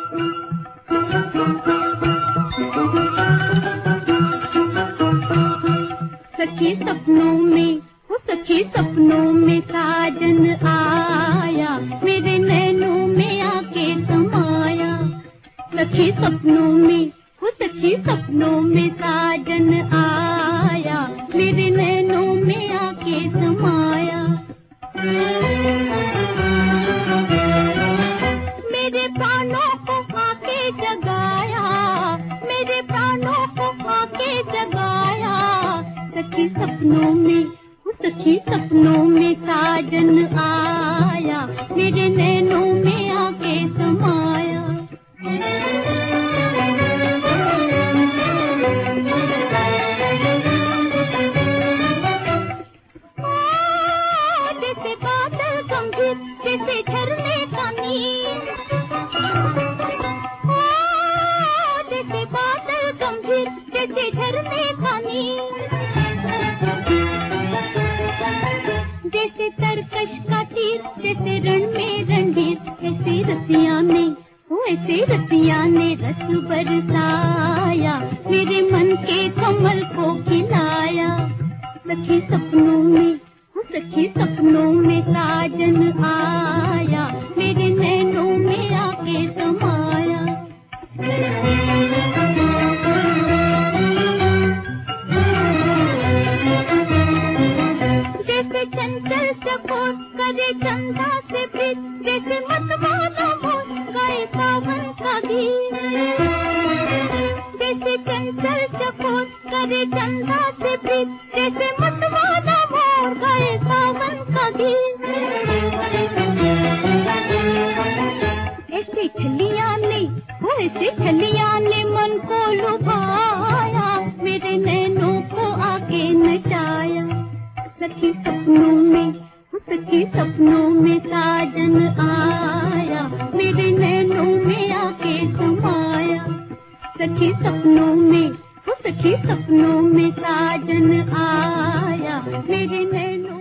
सखी सपनों में, वो सखी सपनों में साजन आया, मेरे नैनों में आके समाया। सखी सपनों में, वो सखी सपनों में साजन आया, मेरे नैनों में आके समाया। मेरे प्राणों को आके जगाया, मेरे प्राणों को आके जगाया। सखी सपनों में, वो सखी सपनों में साजन आया, मेरे नैनों में आके समाया। जैसे बादल गंभीर, जैसे झरने का नीर, जैसे बादल गंभीर, जैसे झरने का नीर। जैसे तरकश का तीर, जैसे रण में रणवीर, ऐसे रसिया ने, वो ऐसे रसिया ने रस बरसाया, मेरे मन के कमल को खिलाया। सखी सपनों में, वो सखी सपनों में साजन आया, मेरे नैनों में आके समाया। जैसे चंचल चकोर करे चंदा से प्रीत, जैसे मतवाला मोर गाए सावन का गीत। जैसे चंचल चकोर करे चंदा से प्रीत, जैसे मतवाला मोर गाए सावन का गीत। ऐसे छलिया ने, वो ऐसे छलिया ने मन को लुभाया, मेरे नैनों को आके नचाया। सखी सपनों में, वो सखी सपनों में साजन आया, मेरे नैनों में आके समाया। सखी सपनों में, वो सखी सपनों में साजन आया, मेरे नैनों